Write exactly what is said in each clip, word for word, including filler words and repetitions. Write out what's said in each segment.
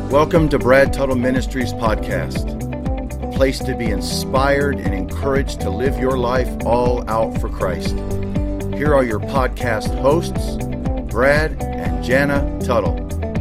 Welcome to Brad Tuttle Ministries podcast, a place to be inspired and encouraged to live your life all out for Christ. Here are your podcast hosts, Brad and Jana Tuttle.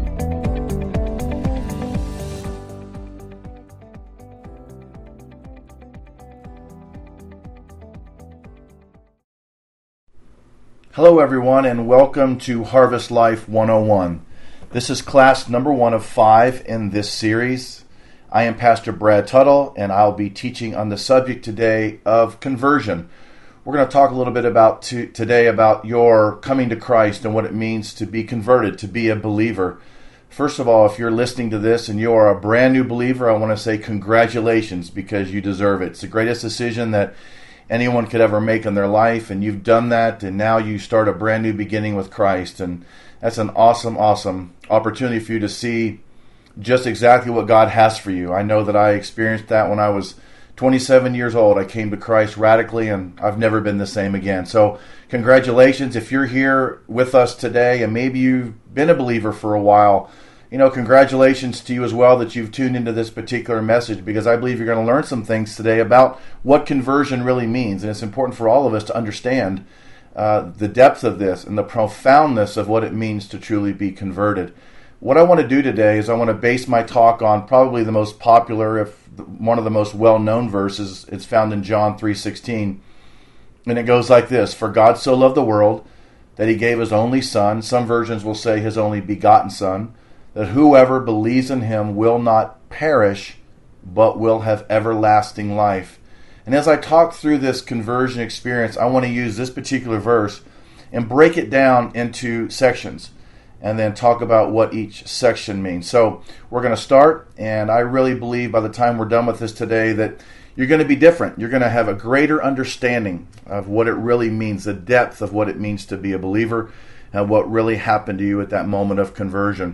Hello everyone, and welcome to Harvest Life one oh one. This is class number one of five in this series. I am Pastor Brad Tuttle, and I'll be teaching on the subject today of conversion. We're going to talk a little bit about to, today about your coming to Christ and what it means to be converted, to be a believer. First of all, if you're listening to this and you are a brand new believer, I want to say congratulations, because you deserve it. It's the greatest decision that anyone could ever make in their life, and you've done that, and now you start a brand new beginning with Christ, and that's an awesome, awesome opportunity for you to see just exactly what God has for you. I know that I experienced that when I was twenty-seven years old. I came to Christ radically, and I've never been the same again. So congratulations. If you're here with us today, and maybe you've been a believer for a while, you know, congratulations to you as well that you've tuned into this particular message, because I believe you're going to learn some things today about what conversion really means. And it's important for all of us to understand uh, the depth of this and the profoundness of what it means to truly be converted. What I want to do today is I want to base my talk on probably the most popular, if one of the most well-known verses. It's found in John three sixteen. And it goes like this: "For God so loved the world that he gave his only Son," some versions will say his only begotten Son, "that whoever believes in him will not perish, but will have everlasting life." And as I talk through this conversion experience, I want to use this particular verse and break it down into sections, and then talk about what each section means. So we're going to start, and I really believe by the time we're done with this today that you're going to be different. You're going to have a greater understanding of what it really means, the depth of what it means to be a believer, and what really happened to you at that moment of conversion.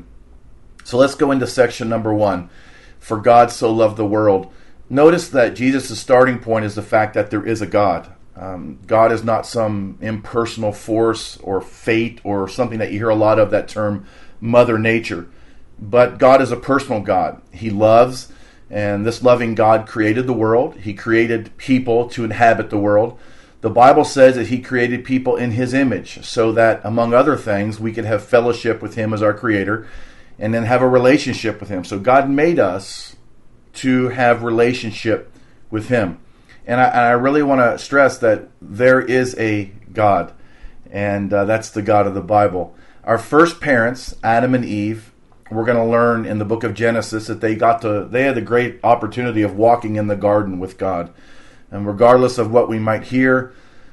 So let's go into section number one. For God so loved the world. Notice that Jesus' starting point is the fact that there is a God. Um, God is not some impersonal force or fate or something that you hear a lot of, that term Mother Nature. But God is a personal God. He loves, and this loving God created the world. He created people to inhabit the world. The Bible says that he created people in his image, so that, among other things, we could have fellowship with him as our creator, and then have a relationship with him. So God made us to have relationship with him. And I, and I really want to stress that there is a God, and uh, that's the God of the Bible. Our first parents, Adam and Eve, we're going to learn in the book of Genesis that they got to, they had the great opportunity of walking in the garden with God. And regardless of what we might hear,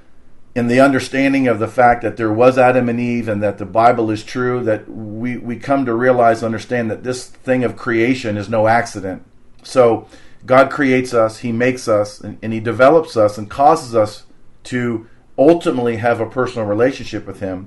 in the understanding of the fact that there was Adam and Eve and that the Bible is true, that we, we come to realize, understand that this thing of creation is no accident. So God creates us, he makes us, and, and he develops us and causes us to ultimately have a personal relationship with him.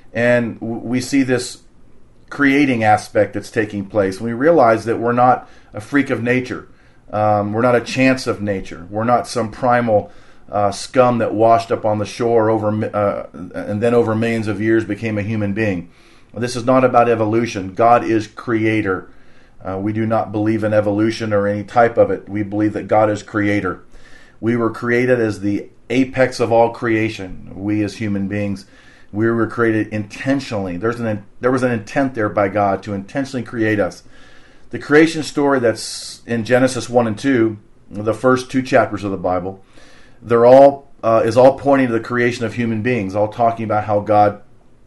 And we see this creating aspect that's taking place. We realize that we're not a freak of nature. Um, we're not a chance of nature. We're not some primal uh, scum that washed up on the shore over uh, and then over millions of years became a human being. This is not about evolution. God is creator. Uh, we do not believe in evolution or any type of it. We believe that God is creator. We were created as the apex of all creation. We as human beings, we were created intentionally. There's an there was an intent there by God to intentionally create us. The creation story that's in Genesis one and two, the first two chapters of the Bible, they're all uh, is all pointing to the creation of human beings, all talking about how God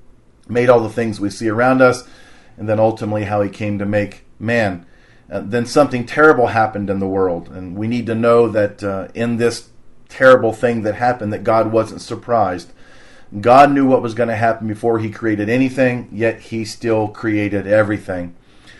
made all the things we see around us, and then ultimately how he came to make man. Uh, then something terrible happened in the world, and we need to know that uh, in this terrible thing that happened, that God wasn't surprised. God knew what was going to happen before he created anything, yet he still created everything.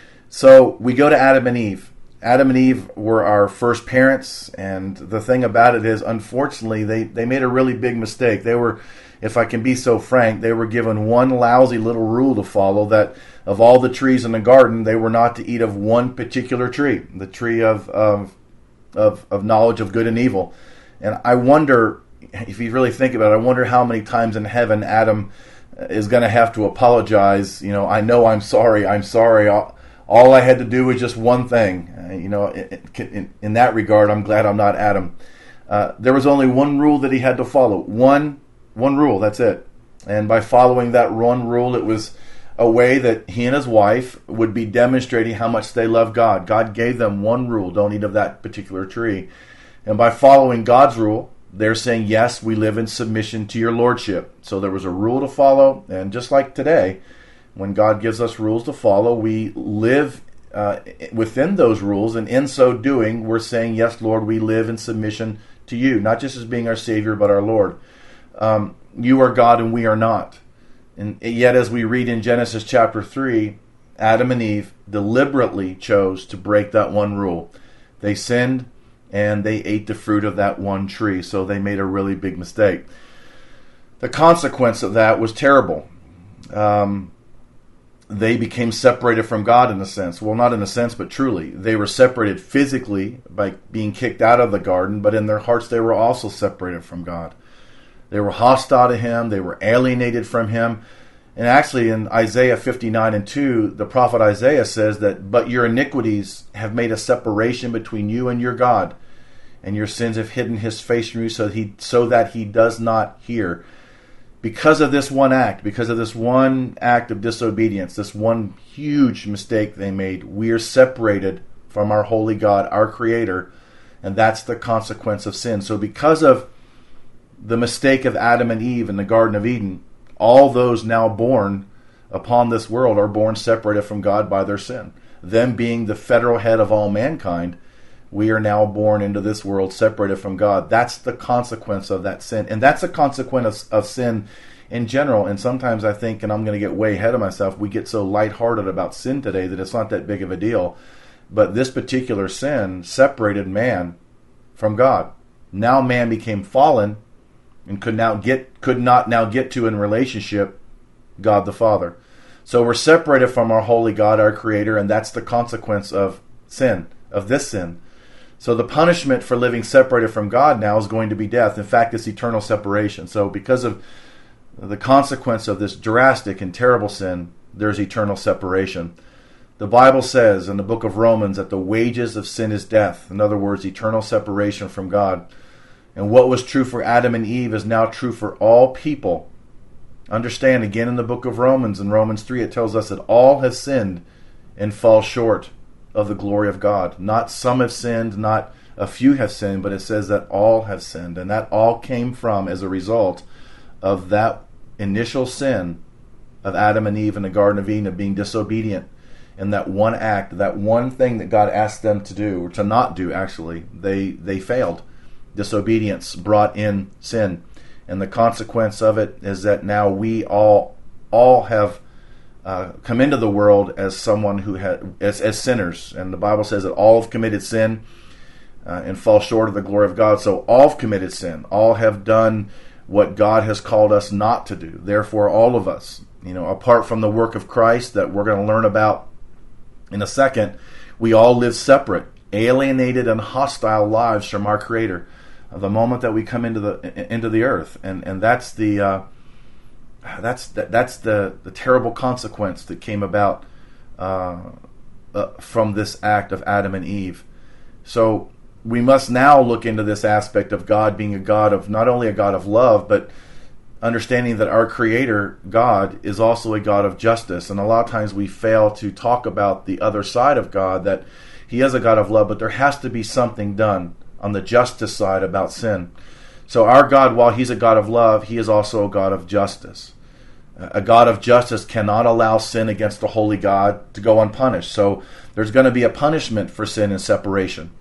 So we go to Adam and Eve. Adam and Eve were our first parents, and the thing about it is, unfortunately, they, they made a really big mistake. They were, if I can be so frank, they were given one lousy little rule to follow, that of all the trees in the garden, they were not to eat of one particular tree, the tree of of of, of knowledge of good and evil. And I wonder, if you really think about it, I wonder how many times in heaven Adam is going to have to apologize. You know, I know I'm sorry, I'm sorry. All, all I had to do was just one thing. Uh, you know, in, in, in that regard, I'm glad I'm not Adam. Uh, there was only one rule that he had to follow. One, one rule, that's it. And by following that one rule, it was a way that he and his wife would be demonstrating how much they love God. God gave them one rule: don't eat of that particular tree. And by following God's rule, they're saying, yes, we live in submission to your lordship. So there was a rule to follow, and just like today, when God gives us rules to follow, we live uh, within those rules, and in so doing, we're saying, yes, Lord, we live in submission to you, not just as being our Savior, but our Lord. Um, you are God and we are not. And yet, as we read in Genesis chapter three, Adam and Eve deliberately chose to break that one rule. They sinned, and they ate the fruit of that one tree, so they made a really big mistake. The consequence of that was terrible. Um, they became separated from God in a sense. Well, not in a sense, but truly. They were separated physically by being kicked out of the garden, but in their hearts they were also separated from God. They were hostile to Him. They were alienated from Him. And actually in Isaiah fifty-nine and two, the prophet Isaiah says that, but your iniquities have made a separation between you and your God, and your sins have hidden His face from you so that He, so that he does not hear. Because of this one act, because of this one act of disobedience, this one huge mistake they made, we are separated from our holy God, our Creator, and that's the consequence of sin. So because of the mistake of Adam and Eve in the Garden of Eden, all those now born upon this world are born separated from God by their sin. Them being the federal head of all mankind, we are now born into this world separated from God. That's the consequence of that sin. And that's a consequence of, of sin in general. And sometimes I think, and I'm going to get way ahead of myself, we get so lighthearted about sin today that it's not that big of a deal. But this particular sin separated man from God. Now man became fallen and could now get could not now get to in relationship God the Father. So we're separated from our holy God, our Creator, and that's the consequence of sin, of this sin. So the punishment for living separated from God now is going to be death. In fact, it's eternal separation. So because of the consequence of this drastic and terrible sin, there's eternal separation. The Bible says in the book of Romans that the wages of sin is death. In other words, eternal separation from God. And what was true for Adam and Eve is now true for all people. Understand, again in the book of Romans, in Romans three, it tells us that all have sinned and fall short of the glory of God. Not some have sinned, not a few have sinned, but it says that all have sinned. And that all came from, as a result of that initial sin of Adam and Eve in the Garden of Eden, of being disobedient. And that one act, that one thing that God asked them to do, or to not do actually, they, they failed. Disobedience brought in sin. And the consequence of it is that now we all all have uh, come into the world as someone who had as, as sinners. And the Bible says that all have committed sin uh, and fall short of the glory of God. So all have committed sin. All have done what God has called us not to do. Therefore, all of us, you know, apart from the work of Christ that we're going to learn about in a second, we all live separate, alienated, and hostile lives from our Creator the moment that we come into the into the earth, and and that's the uh, that's the, that's the the terrible consequence that came about uh, uh, from this act of Adam and Eve. So we must now look into this aspect of God being a God of, not only a God of love, but understanding that our Creator, God, is also a God of justice. And a lot of times we fail to talk about the other side of God, that He is a God of love, but there has to be something done on the justice side about sin. So our God, while He's a God of love, He is also a God of justice. A God of justice cannot allow sin against the holy God to go unpunished. So there's going to be a punishment for sin and separation.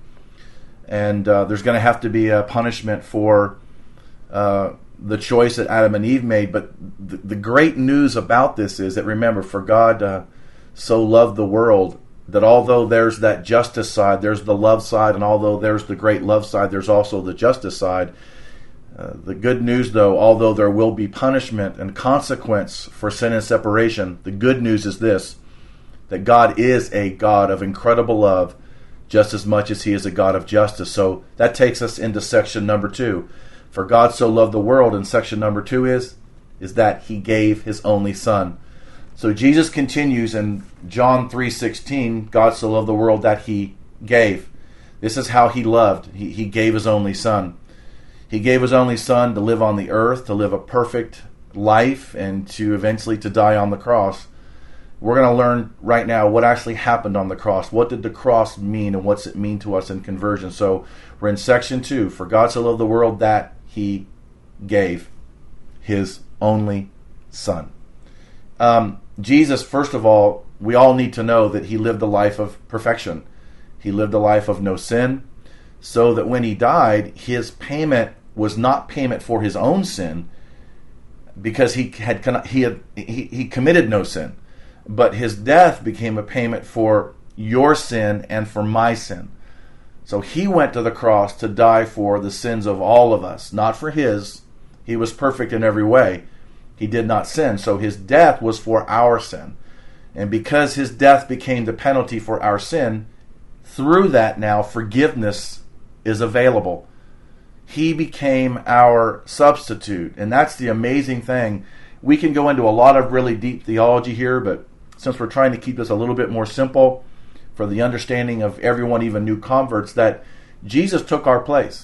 And uh, there's going to have to be a punishment for uh, the choice that Adam and Eve made. But the, the great news about this is that, remember, for God uh, so loved the world, that although there's that justice side, there's the love side, and although there's the great love side, there's also the justice side. Uh, the good news, though, although there will be punishment and consequence for sin and separation, the good news is this, that God is a God of incredible love, just as much as He is a God of justice. So that takes us into section number two. For God so loved the world, and section number two is, is that He gave His only Son. So Jesus continues in John three sixteen, God so loved the world that he gave. This is how he loved. He, he gave his only son. He gave his only son to live on the earth, to live a perfect life, and to eventually to die on the cross. We're going to learn right now what actually happened on the cross. What did the cross mean, and what's it mean to us in conversion? So we're in section two. For God so loved the world that he gave his only son. Um, Jesus, first of all, we all need to know that he lived a life of perfection. He lived a life of no sin, so that when he died, his payment was not payment for his own sin, because he had he had he, he committed no sin, but his death became a payment for your sin and for my sin. So he went to the cross to die for the sins of all of us, not for his. He was perfect in every way. He did not sin, so his death was for our sin. And because his death became the penalty for our sin, through that now forgiveness is available. He became our substitute, and that's the amazing thing. We can go into a lot of really deep theology here, but since we're trying to keep this a little bit more simple for the understanding of everyone, even new converts, that Jesus took our place.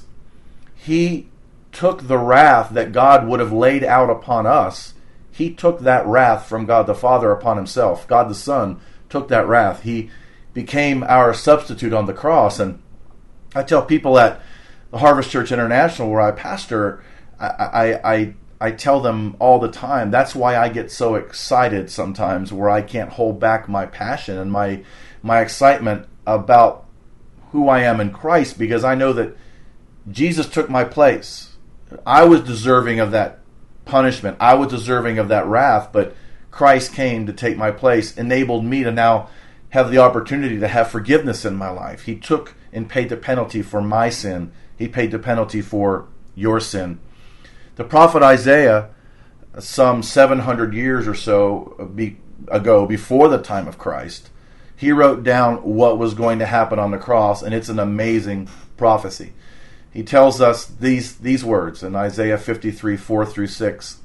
He took the wrath that God would have laid out upon us. He took that wrath from God the Father upon himself. God the Son took that wrath. He became our substitute on the cross. And I tell people at the Harvest Church International, where I pastor, I, I, I, I tell them all the time, that's why I get so excited sometimes, where I can't hold back my passion and my my excitement about who I am in Christ, because I know that Jesus took my place. I was deserving of that punishment. I was deserving of that wrath, but Christ came to take my place, enabled me to now have the opportunity to have forgiveness in my life. He took and paid the penalty for my sin. He paid the penalty for your sin. The prophet Isaiah, some seven hundred years or so be, ago, before the time of Christ, he wrote down what was going to happen on the cross, and it's an amazing prophecy. He tells us these, these words in Isaiah fifty-three, four through six.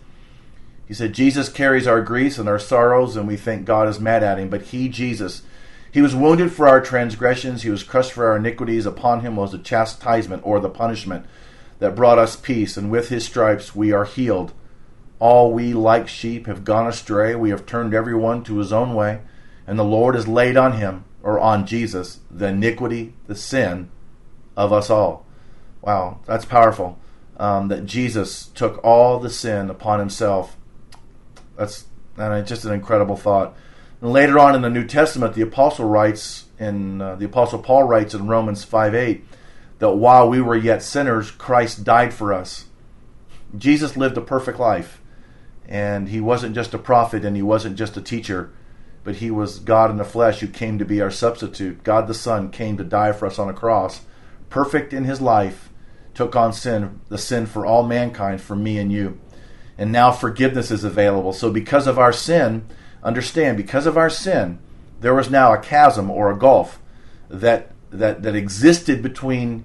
He said, Jesus carries our griefs and our sorrows, and we think God is mad at him. But he, Jesus, he was wounded for our transgressions. He was crushed for our iniquities. Upon him was the chastisement, or the punishment, that brought us peace. And with his stripes we are healed. All we like sheep have gone astray. We have turned everyone to his own way. And the Lord has laid on him, or on Jesus, the iniquity, the sin of us all. Wow, that's powerful. Um, that Jesus took all the sin upon himself. That's and just an incredible thought. And later on in the New Testament, the apostle writes in uh, the apostle Paul writes in Romans five eight that while we were yet sinners, Christ died for us. Jesus lived a perfect life, and he wasn't just a prophet, and he wasn't just a teacher, but he was God in the flesh who came to be our substitute. God the Son came to die for us on a cross, perfect in his life, took on sin, the sin for all mankind, for me and you. And now forgiveness is available. So because of our sin, understand, because of our sin, there was now a chasm or a gulf that that that existed between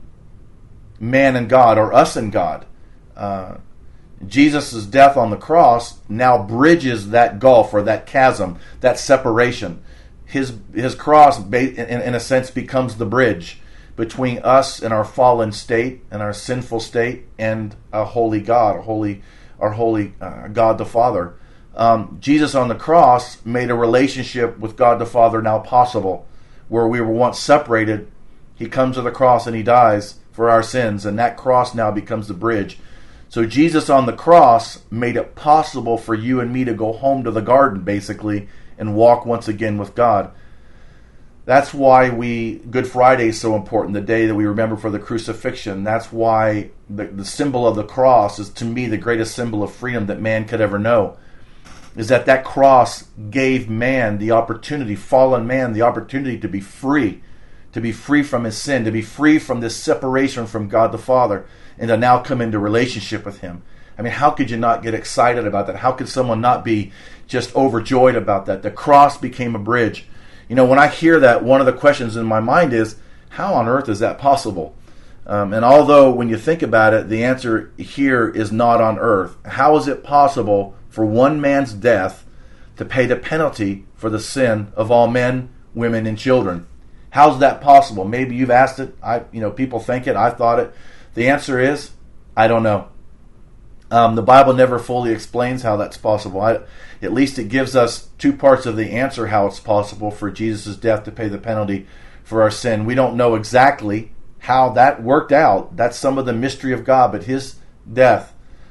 man and God, or us and God. Uh, Jesus' death on the cross now bridges that gulf, or that chasm, that separation. His his cross, in, in a sense, becomes the bridge between us and our fallen state and our sinful state and a holy God, a holy, our holy uh, God the Father. Um, Jesus on the cross made a relationship with God the Father now possible, where we were once separated. He comes to the cross and he dies for our sins, and that cross now becomes the bridge. So Jesus on the cross made it possible for you and me to go home to the garden, basically, and walk once again with God. That's why we Good Friday is so important, the day that we remember for the crucifixion. That's why the, the symbol of the cross is, to me, the greatest symbol of freedom that man could ever know. Is that that cross gave man the opportunity, fallen man, the opportunity to be free, to be free from his sin, to be free from this separation from God the Father, and to now come into relationship with him. I mean, how could you not get excited about that? How could someone not be just overjoyed about that? The cross became a bridge. You know, when I hear that, one of the questions in my mind is, how on earth is that possible? Um, and although when you think about it, the answer here is not on earth. How is it possible for one man's death to pay the penalty for the sin of all men, women, and children. How's that possible? Maybe you've asked it. I, you know, people think it. I've thought it. The answer is, I don't know. Um, the Bible never fully explains how that's possible. I, at least it gives us two parts of the answer how it's possible for Jesus' death to pay the penalty for our sin. We don't know exactly how that worked out. That's some of the mystery of God, but his death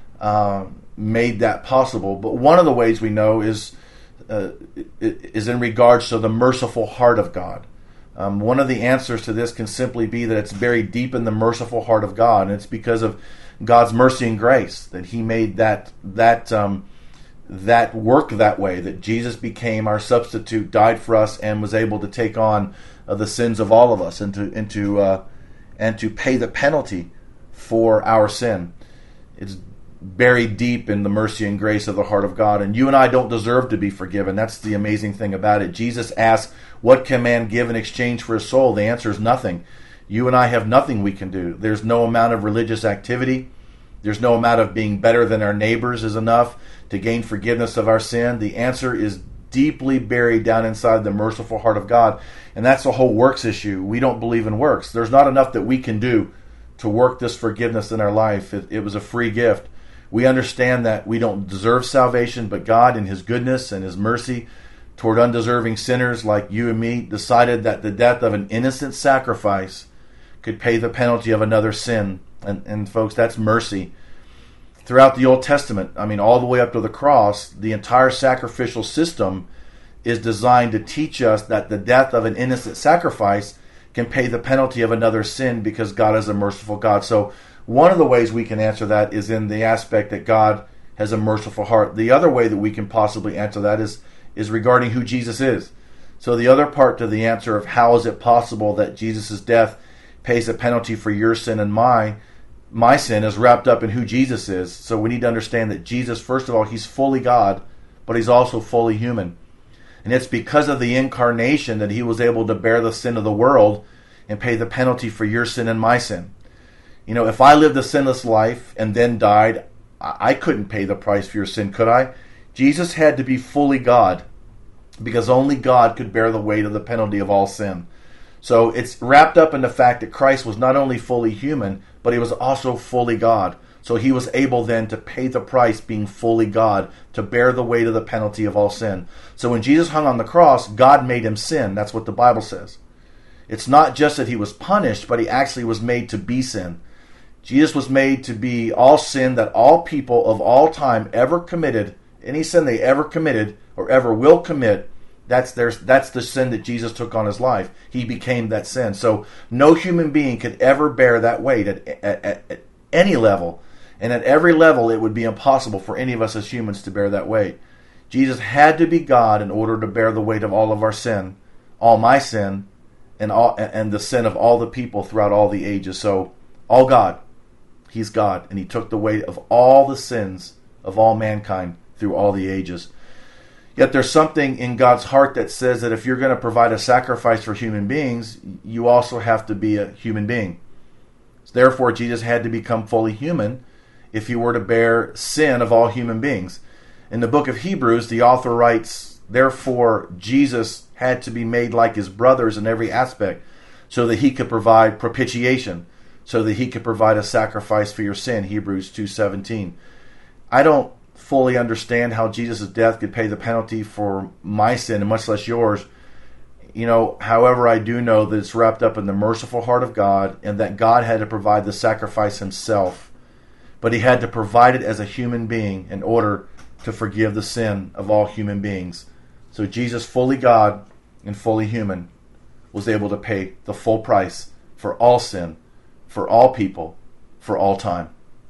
uh, made that possible. But one of the ways we know is uh, is in regards to the merciful heart of God. Um, one of the answers to this can simply be that it's buried deep in the merciful heart of God, and it's because of God's mercy and grace that he made that that um, that work that way, that Jesus became our substitute, died for us, and was able to take on uh, the sins of all of us and to, and, to, uh, and to pay the penalty for our sin. It's buried deep in the mercy and grace of the heart of God, and you and I don't deserve to be forgiven. That's the amazing thing about it. Jesus asked, what can man give in exchange for his soul? The answer is nothing. You and I have nothing we can do. There's no amount of religious activity. There's no amount of being better than our neighbors is enough to gain forgiveness of our sin. The answer is deeply buried down inside the merciful heart of God. And that's the whole works issue. We don't believe in works. There's not enough that we can do to work this forgiveness in our life. It, it was a free gift. We understand that we don't deserve salvation, but God in his goodness and his mercy toward undeserving sinners like you and me decided that the death of an innocent sacrifice could pay the penalty of another sin. And, and folks, that's mercy. Throughout the Old Testament, I mean, all the way up to the cross, the entire sacrificial system is designed to teach us that the death of an innocent sacrifice can pay the penalty of another sin because God is a merciful God. So one of the ways we can answer that is in the aspect that God has a merciful heart. The other way that we can possibly answer that is, is regarding who Jesus is. So the other part to the answer of how is it possible that Jesus' death pays a penalty for your sin and mine, my sin is wrapped up in who Jesus is. So we need to understand that Jesus, first of all, he's fully God, but he's also fully human. And it's because of the incarnation that he was able to bear the sin of the world and pay the penalty for your sin and my sin. You know, if I lived a sinless life and then died, I couldn't pay the price for your sin, could I? Jesus had to be fully God because only God could bear the weight of the penalty of all sin. So it's wrapped up in the fact that Christ was not only fully human, but he was also fully God. So he was able then to pay the price, being fully God, to bear the weight of the penalty of all sin. So when Jesus hung on the cross, God made him sin. That's what the Bible says. It's not just that he was punished, but he actually was made to be sin. Jesus was made to be all sin that all people of all time ever committed, any sin they ever committed or ever will commit. That's their, that's the sin that Jesus took on his life. He became that sin. So no human being could ever bear that weight at, at, at, at any level. And at every level, it would be impossible for any of us as humans to bear that weight. Jesus had to be God in order to bear the weight of all of our sin, all my sin, and all and the sin of all the people throughout all the ages. So all God. He's God. And he took the weight of all the sins of all mankind through all the ages. Yet there's something in God's heart that says that if you're going to provide a sacrifice for human beings, you also have to be a human being. Therefore, Jesus had to become fully human if he were to bear sin of all human beings. In the book of Hebrews, the author writes, therefore, Jesus had to be made like his brothers in every aspect so that he could provide propitiation, so that he could provide a sacrifice for your sin, Hebrews two seventeen. I don't fully understand how Jesus' death could pay the penalty for my sin, and much less yours. You know, however, I do know that it's wrapped up in the merciful heart of God, and that God had to provide the sacrifice himself. But he had to provide it as a human being in order to forgive the sin of all human beings. So Jesus, fully God and fully human, was able to pay the full price for all sin, for all people, for all time.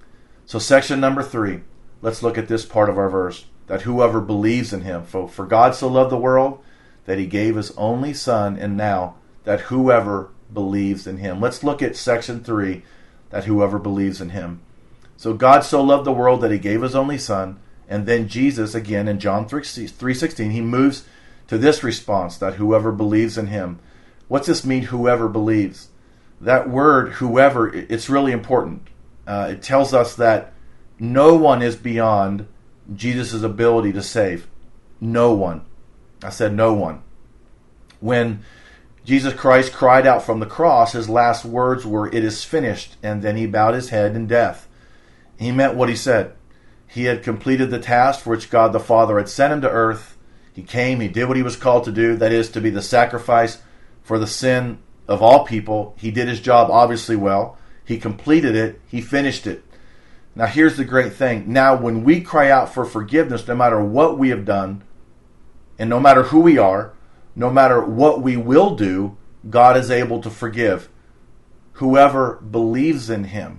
So section number three. Let's look at this part of our verse, that whoever believes in him, for, for God so loved the world that he gave his only son, and now that whoever believes in him. Let's look at section three, that whoever believes in him. So God so loved the world that he gave his only son, and then Jesus, again in John three sixteen, he moves to this response, that whoever believes in him. What's this mean, whoever believes? That word, whoever, it's really important. Uh, it tells us that no one is beyond Jesus' ability to save. No one. I said no one. When Jesus Christ cried out from the cross, his last words were, "It is finished," and then he bowed his head in death. He meant what he said. He had completed the task for which God the Father had sent him to earth. He came, he did what he was called to do, that is, to be the sacrifice for the sin of all people. He did his job obviously well. He completed it. He finished it. Now here's the great thing. Now when we cry out for forgiveness, no matter what we have done, and no matter who we are, no matter what we will do, God is able to forgive whoever believes in him.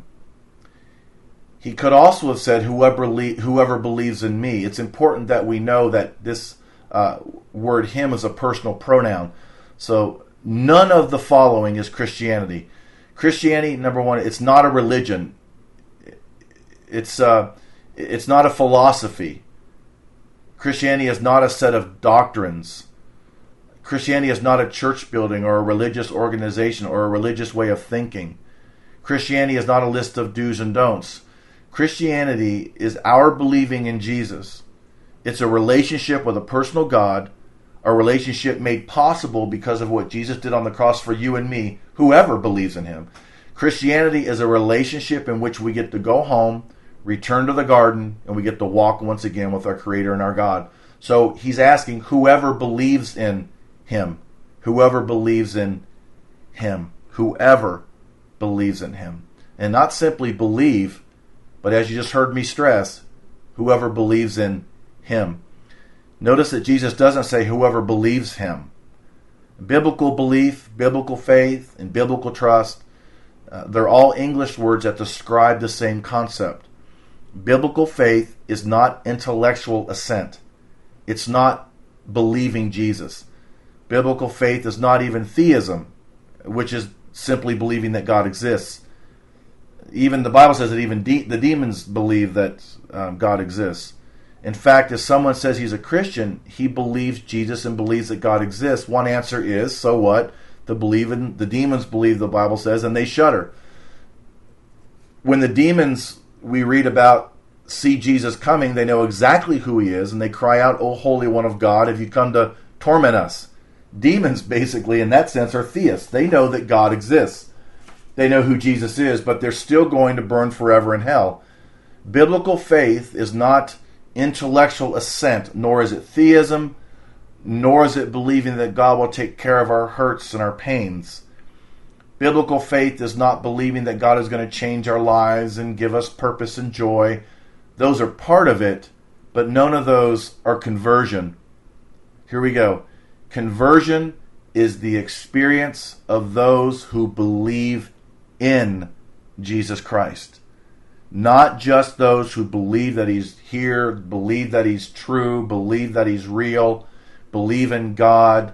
He could also have said, whoever, whoever believes in me. It's important that we know that this uh, word him is a personal pronoun. So none of the following is Christianity. Christianity, number one, it's not a religion. It's uh, it's not a philosophy. Christianity is not a set of doctrines. Christianity is not a church building or a religious organization or a religious way of thinking. Christianity is not a list of do's and don'ts. Christianity is our believing in Jesus. It's a relationship with a personal God, a relationship made possible because of what Jesus did on the cross for you and me, whoever believes in him. Christianity is a relationship in which we get to go home, return to the garden, and we get to walk once again with our Creator and our God. So he's asking whoever believes in him, whoever believes in him, whoever believes in him. And not simply believe, but as you just heard me stress, whoever believes in him. Notice that Jesus doesn't say whoever believes him. Biblical belief, biblical faith, and biblical trust, uh, they're all English words that describe the same concept. Biblical faith is not intellectual assent. It's not believing Jesus. Biblical faith is not even theism, which is simply believing that God exists. Even the Bible says that even de- the demons believe that um, God exists. In fact, if someone says he's a Christian, he believes Jesus and believes that God exists. One answer is, so what? The believe in, the demons believe, the Bible says, and they shudder. When the demons we read about see Jesus coming, they know exactly who he is, and they cry out, "O Holy One of God, have you come to torment us?" Demons, basically, in that sense, are theists. They know that God exists. They know who Jesus is, but they're still going to burn forever in hell. Biblical faith is not intellectual assent, nor is it theism, nor is it believing that God will take care of our hurts and our pains. Biblical faith is not believing that God is going to change our lives and give us purpose and joy. Those are part of it, but none of those are conversion. Here we go. Conversion is the experience of those who believe in Jesus Christ. Not just those who believe that he's here, believe that he's true, believe that he's real, believe in God.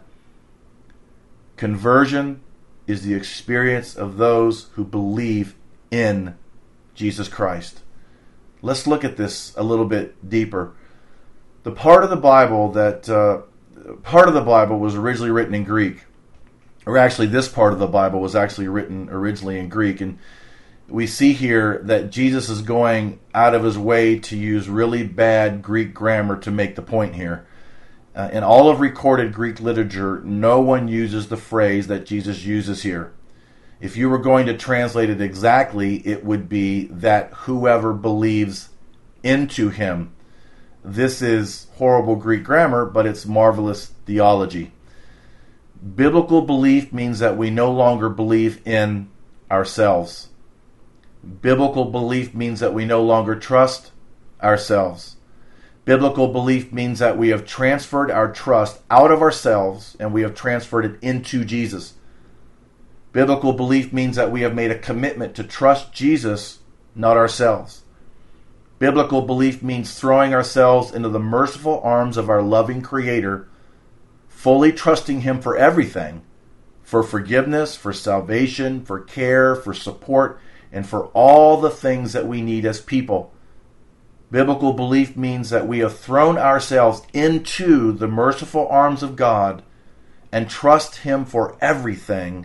Conversion is the experience of those who believe in Jesus Christ. Let's look at this a little bit deeper. The part of the Bible that uh, part of the Bible was originally written in Greek, or actually this part of the Bible was actually written originally in Greek, and we see here that Jesus is going out of his way to use really bad Greek grammar to make the point here. Uh, in all of recorded Greek literature, no one uses the phrase that Jesus uses here. If you were going to translate it exactly, it would be that whoever believes into him. This is horrible Greek grammar, but it's marvelous theology. Biblical belief means that we no longer believe in ourselves. Biblical belief means that we no longer trust ourselves. Biblical belief means that we have transferred our trust out of ourselves and we have transferred it into Jesus. Biblical belief means that we have made a commitment to trust Jesus, not ourselves. Biblical belief means throwing ourselves into the merciful arms of our loving Creator, fully trusting him for everything, for forgiveness, for salvation, for care, for support, and for all the things that we need as people. Biblical belief means that we have thrown ourselves into the merciful arms of God and trust him for everything.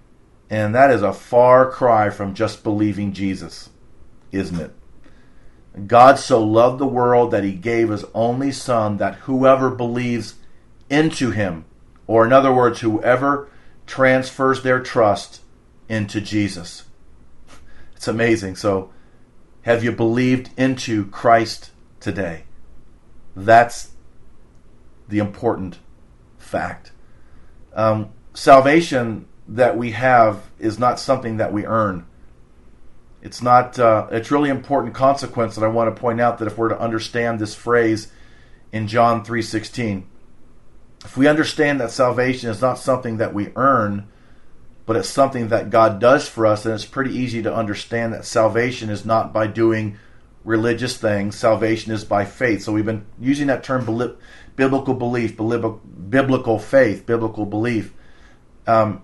And that is a far cry from just believing Jesus, isn't it? God so loved the world that he gave his only Son, that whoever believes into him, or in other words, whoever transfers their trust into Jesus. It's amazing. So, have you believed into Christ today? That's the important fact. Um, salvation that we have is not something that we earn. It's not. Uh, it's really important consequence that I want to point out, that if we're to understand this phrase in John three sixteen, if we understand that salvation is not something that we earn, but it's something that God does for us, then it's pretty easy to understand that salvation is not by doing religious things. Salvation is by faith. So we've been using that term biblical belief, biblical faith, biblical belief. Um,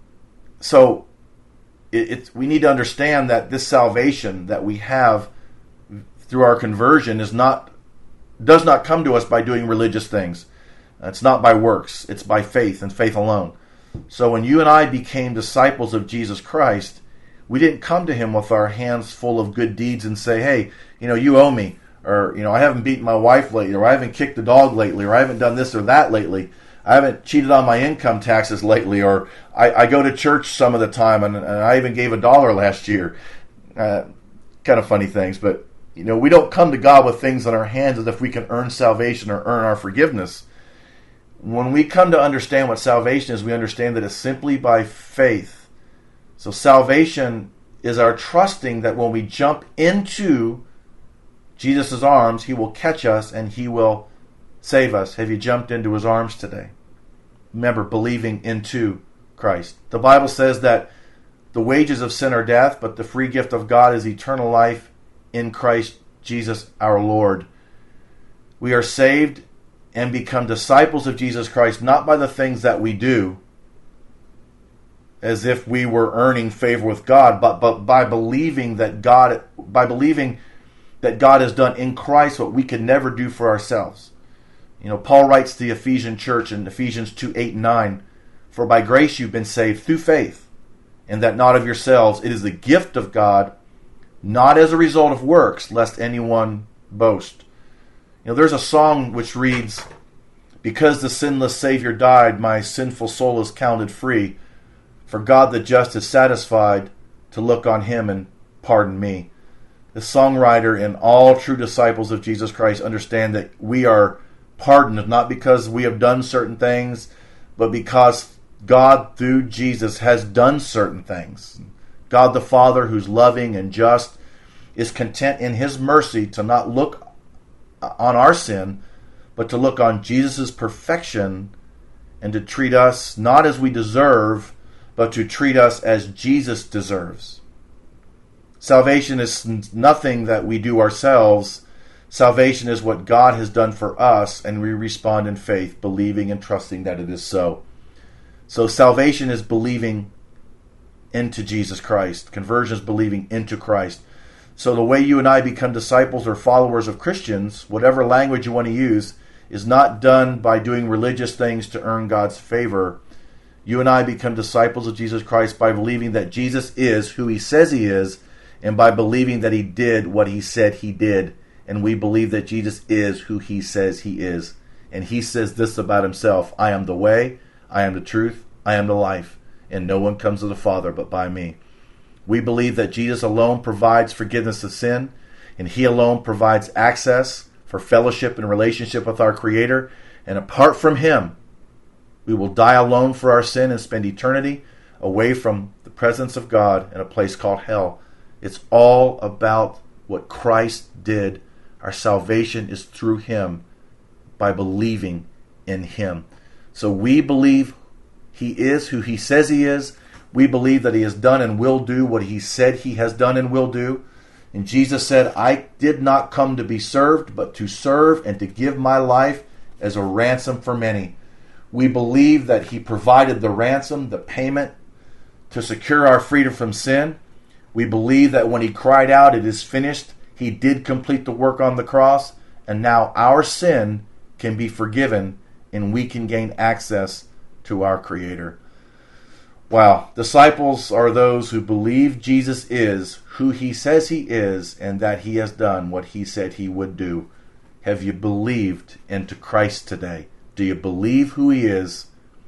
so it, it's, we need to understand that this salvation that we have through our conversion is not does not come to us by doing religious things. It's not by works. It's by faith and faith alone. So when you and I became disciples of Jesus Christ, we didn't come to him with our hands full of good deeds and say, hey, you know, you owe me, or, you know, I haven't beaten my wife lately, or I haven't kicked the dog lately, or I haven't done this or that lately. I haven't cheated on my income taxes lately, or I, I go to church some of the time, and, and I even gave a dollar last year. Uh, kind of funny things, but, you know, we don't come to God with things in our hands as if we can earn salvation or earn our forgiveness. When we come to understand what salvation is, we understand that it's simply by faith. So salvation is our trusting that when we jump into Jesus' arms, he will catch us and he will save us. Have you jumped into his arms today? Remember, believing into Christ. The Bible says that the wages of sin are death, but the free gift of God is eternal life in Christ Jesus our Lord. We are saved and become disciples of Jesus Christ, not by the things that we do, as if we were earning favor with God, but, but by believing that God, by believing that God has done in Christ what we could never do for ourselves. You know, Paul writes to the Ephesian church in Ephesians two, eight, and nine, for by grace you've been saved through faith, and that not of yourselves. It is the gift of God, not as a result of works, lest anyone boast. You know, there's a song which reads, because the sinless Savior died, my sinful soul is counted free. For God the just is satisfied to look on him and pardon me. The songwriter and all true disciples of Jesus Christ understand that we are pardoned not because we have done certain things, but because God through Jesus has done certain things. God the Father, who's loving and just, is content in his mercy to not look on our sin, but to look on Jesus' perfection and to treat us not as we deserve, but to treat us as Jesus deserves. Salvation is nothing that we do ourselves. Salvation is what God has done for us, and we respond in faith, believing and trusting that it is so. So salvation is believing into Jesus Christ. Conversion is believing into Christ. So the way you and I become disciples or followers of Christians, whatever language you want to use, is not done by doing religious things to earn God's favor. You and I become disciples of Jesus Christ by believing that Jesus is who he says he is, and by believing that he did what he said he did. And we believe that Jesus is who he says he is. And he says this about himself: I am the way, I am the truth, I am the life, and no one comes to the Father but by me. We believe that Jesus alone provides forgiveness of sin, and he alone provides access for fellowship and relationship with our Creator. And apart from him, we will die alone for our sin and spend eternity away from the presence of God in a place called hell. It's all about what Christ did. Our salvation is through him, by believing in him. So we believe he is who he says he is. We believe that he has done and will do what he said he has done and will do. And Jesus said, I did not come to be served, but to serve and to give my life as a ransom for many. We believe that he provided the ransom, the payment, to secure our freedom from sin. We believe that when he cried out, it is finished, he did complete the work on the cross, and now our sin can be forgiven and we can gain access to our Creator. Wow. Disciples are those who believe Jesus is who he says he is and that he has done what he said he would do. Have you believed into Christ today? Do you believe who he is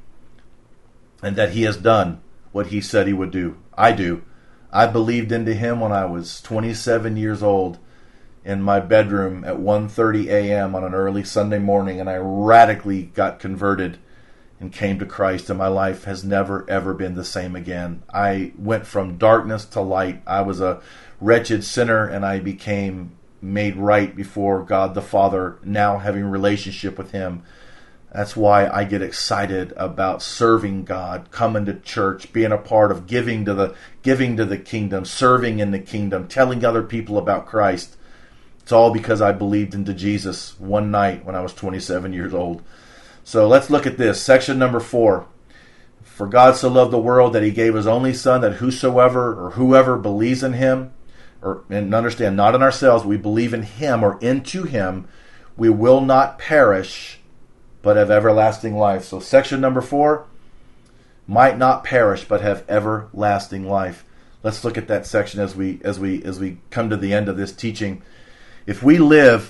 and that he has done what he said he would do? I do. I believed into him when I was twenty-seven years old in my bedroom at one thirty a.m. on an early Sunday morning, and I radically got converted and came to Christ, and my life has never, ever been the same again. I went from darkness to light. I was a wretched sinner, and I became made right before God the Father, now having a relationship with him. That's why I get excited about serving God, coming to church, being a part of giving to the giving to the kingdom, serving in the kingdom, telling other people about Christ. It's all because I believed into Jesus one night when I was twenty-seven years old. So let's look at this. Section number four. For God so loved the world that he gave his only Son, that whosoever or whoever believes in him, or and understand, not in ourselves, we believe in him or into him, we will not perish, but have everlasting life. So section number four, might not perish, but have everlasting life. Let's look at that section as we as we as we come to the end of this teaching. If we live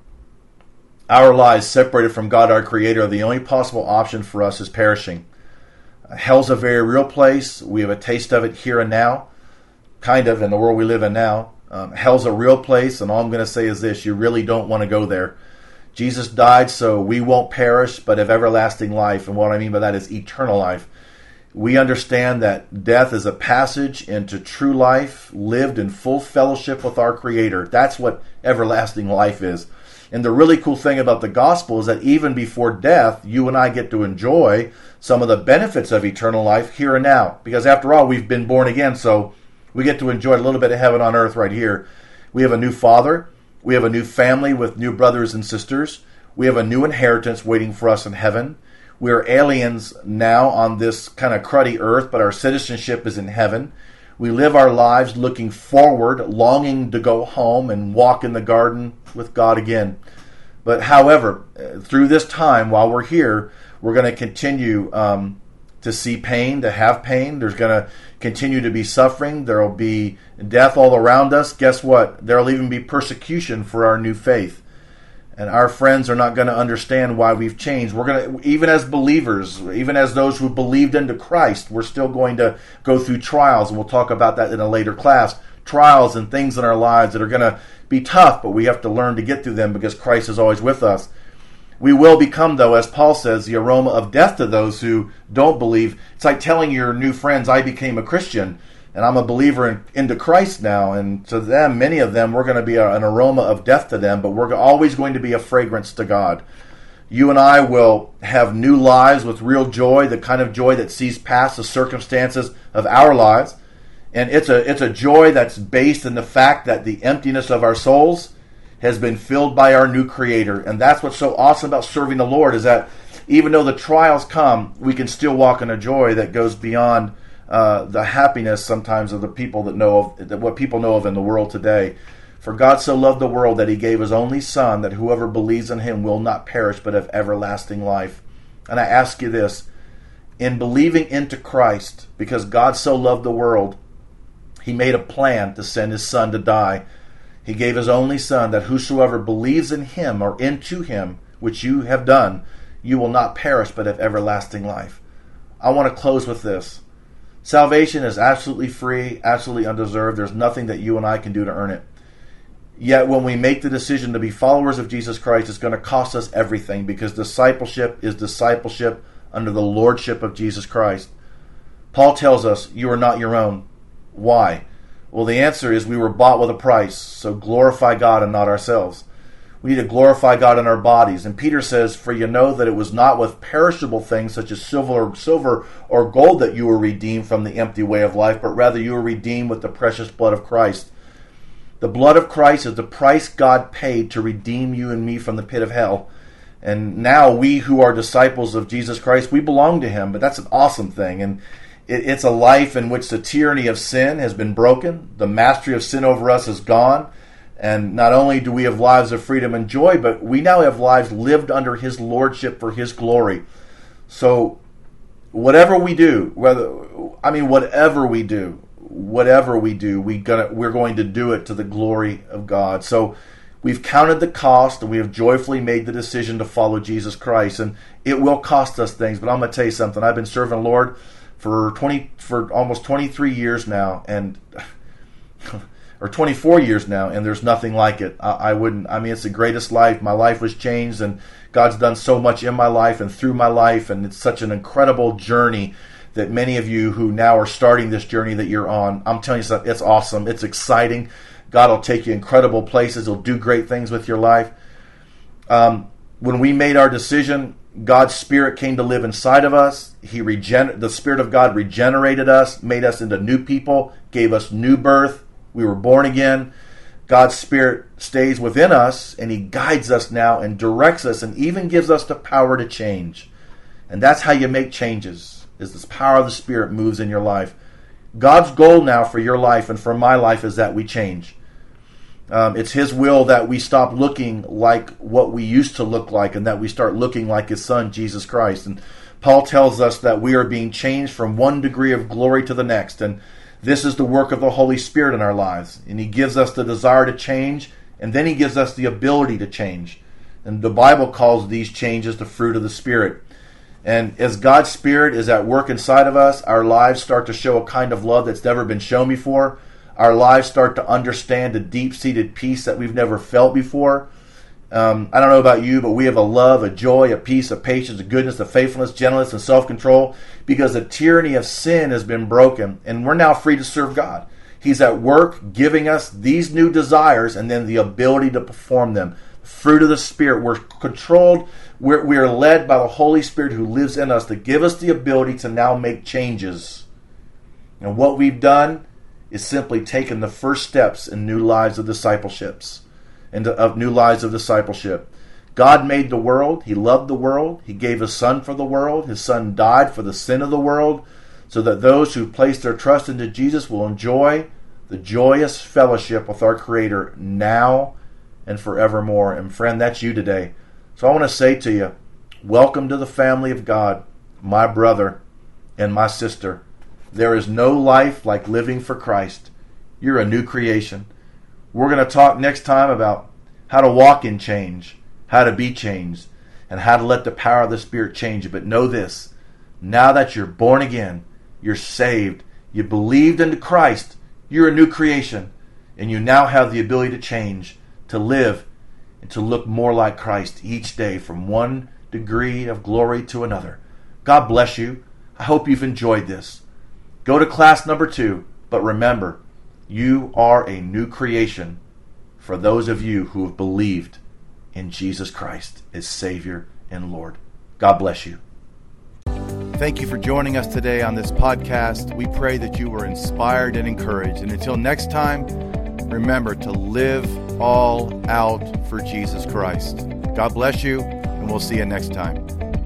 our lives separated from God, our Creator, the only possible option for us is perishing. Hell's a very real place. We have a taste of it here and now, kind of, in the world we live in now. Um, hell's a real place, and all I'm going to say is this: you really don't want to go there. Jesus died so we won't perish, but have everlasting life. And what I mean by that is eternal life. We understand that death is a passage into true life, lived in full fellowship with our Creator. That's what everlasting life is. And the really cool thing about the gospel is that even before death, you and I get to enjoy some of the benefits of eternal life here and now. Because after all, we've been born again, so we get to enjoy a little bit of heaven on earth right here. We have a new Father. We have a new family with new brothers and sisters. We have a new inheritance waiting for us in heaven. We are aliens now on this kind of cruddy earth, but our citizenship is in heaven. We live our lives looking forward, longing to go home and walk in the garden with God again. But however, through this time, while we're here, we're going to continue um, to see pain, to have pain. There's going to continue to be suffering. There will be death all around us. Guess what? There will even be persecution for our new faith. And our friends are not going to understand why we've changed. We're going to, even as believers, even as those who believed into Christ, we're still going to go through trials, and we'll talk about that in a later class. Trials and things in our lives that are going to be tough, but we have to learn to get through them because Christ is always with us. We will become, though, as Paul says, the aroma of death to those who don't believe. It's like telling your new friends, I became a Christian, and I'm a believer in, into Christ now. And to them, many of them, we're going to be a, an aroma of death to them, but we're always going to be a fragrance to God. You and I will have new lives with real joy, the kind of joy that sees past the circumstances of our lives. And it's a it's a joy that's based in the fact that the emptiness of our souls has been filled by our new Creator. And that's what's so awesome about serving the Lord, is that even though the trials come, we can still walk in a joy that goes beyond uh, the happiness sometimes of the people that know of, that what people know of in the world today. For God so loved the world that he gave his only Son, that whoever believes in him will not perish but have everlasting life. And I ask you this, in believing into Christ, because God so loved the world, he made a plan to send his Son to die. He gave his only Son, that whosoever believes in him or into him, which you have done, you will not perish but have everlasting life. I want to close with this. Salvation is absolutely free, absolutely undeserved. There's nothing that you and I can do to earn it. Yet when we make the decision to be followers of Jesus Christ, it's going to cost us everything, because discipleship is discipleship under the lordship of Jesus Christ. Paul tells us, you are not your own. Why? Well, the answer is we were bought with a price, so glorify God and not ourselves. We need to glorify God in our bodies. And Peter says, for you know that it was not with perishable things such as silver or, silver or gold that you were redeemed from the empty way of life, but rather you were redeemed with the precious blood of Christ. The blood of Christ is the price God paid to redeem you and me from the pit of hell. And now we who are disciples of Jesus Christ, we belong to him. But that's an awesome thing. And it, it's a life in which the tyranny of sin has been broken. The mastery of sin over us is gone. And not only do we have lives of freedom and joy, but we now have lives lived under his lordship for his glory. So whatever we do, whether I mean whatever we do, whatever we do, we gonna we're going to do it to the glory of God. So we've counted the cost, and we have joyfully made the decision to follow Jesus Christ. And it will cost us things, but I'm going to tell you something. I've been serving the Lord for twenty for almost twenty-three years now, and or twenty-four years now, and there's nothing like it. I, I wouldn't. I mean, it's the greatest life. My life was changed, and God's done so much in my life and through my life, and it's such an incredible journey that many of you who now are starting this journey that you're on, I'm telling you something, it's awesome. It's exciting. God will take you incredible places. He'll do great things with your life. Um, when we made our decision, God's Spirit came to live inside of us. He regen- The Spirit of God regenerated us, made us into new people, gave us new birth. We were born again. God's Spirit stays within us, and He guides us now and directs us and even gives us the power to change. And that's how you make changes, is this power of the Spirit moves in your life. God's goal now for your life and for my life is that we change. Um, it's His will that we stop looking like what we used to look like and that we start looking like His Son, Jesus Christ. And Paul tells us that we are being changed from one degree of glory to the next. And this is the work of the Holy Spirit in our lives. And He gives us the desire to change, and then He gives us the ability to change. And the Bible calls these changes the fruit of the Spirit. And as God's Spirit is at work inside of us, our lives start to show a kind of love that's never been shown before. Our lives start to understand a deep-seated peace that we've never felt before. Um, I don't know about you, but we have a love, a joy, a peace, a patience, a goodness, a faithfulness, gentleness, and self-control because the tyranny of sin has been broken, and we're now free to serve God. He's at work giving us these new desires and then the ability to perform them. Fruit of the Spirit. We're controlled. We're, we're led by the Holy Spirit who lives in us to give us the ability to now make changes. And what we've done is simply taken the first steps in new lives of discipleships, into of new lives of discipleship. God made the world. He loved the world. He gave His Son for the world. His Son died for the sin of the world, so that those who place their trust into Jesus will enjoy the joyous fellowship with our Creator now and forevermore. And friend, that's you today. So I want to say to you, welcome to the family of God, my brother and my sister. There is no life like living for Christ. You're a new creation. We're going to talk next time about how to walk in change, how to be changed, and how to let the power of the Spirit change you. But know this, now that you're born again, you're saved, you believed into Christ, you're a new creation, and you now have the ability to change, to live, and to look more like Christ each day from one degree of glory to another. God bless you. I hope you've enjoyed this. Go to class number two, but remember, you are a new creation for those of you who have believed in Jesus Christ as Savior and Lord. God bless you. Thank you for joining us today on this podcast. We pray that you were inspired and encouraged. And until next time, remember to live all out for Jesus Christ. God bless you, and we'll see you next time.